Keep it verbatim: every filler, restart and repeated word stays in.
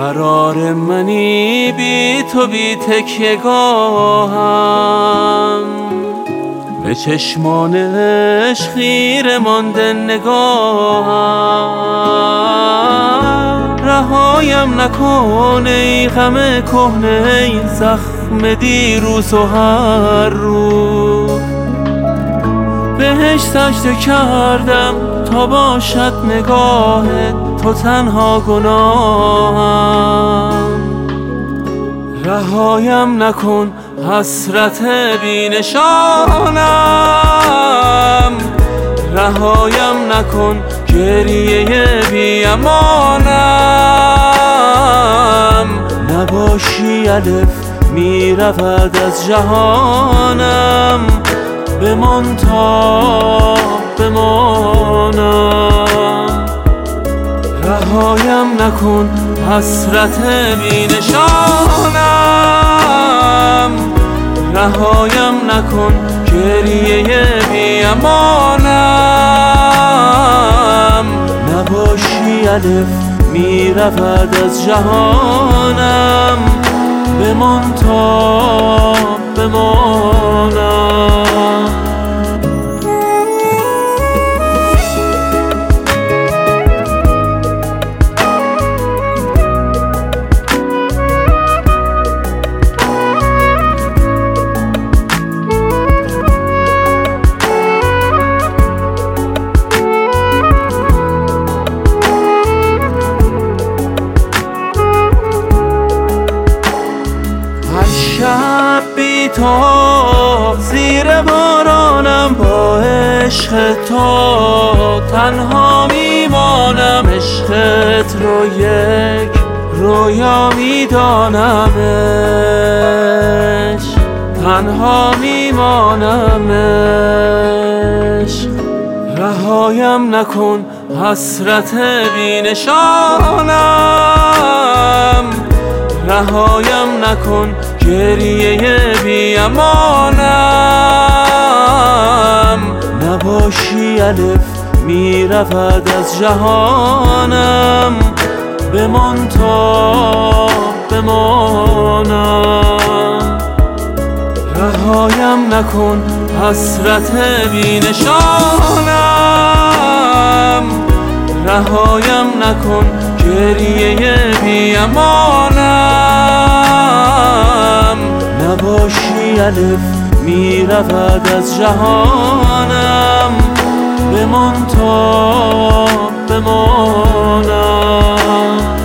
قرار منی بی تو بی تکیه‌گاهم، به چشمان عشق خیره مانده نگاهم. رهایم نکن ای غم کهنه، ای زخم دیروز و هر روز. بهش سجده کردم تا باشد نگاه تو تنها گناهم. رهایم نکن حسرت بی نشانم، رهایم نکن گریه بی امانم. نباشی الف می رود از جهانم، بمان تا بمانم. رهایم نکن حسرت بی نشانم، رهایم نکن گریه بی امانم. نباشی الف می رود از جهانم، بمان تا بمانم. شب بی تو زیر بارانم، با عشق تو تنها میمانم. عشقت رو یک رویا میدانمش، تنها میمانمش. رهایم نکن حسرت بی نشانم، رهایم نکن گریه بی امانم. نباشی الف می رود از جهانم، بمان تا بمانم. رهایم نکن حسرت بی نشانم، رهایم نکن گریه بی امانم. نباشی الف می رود از جهانم، بمان تا بمانم.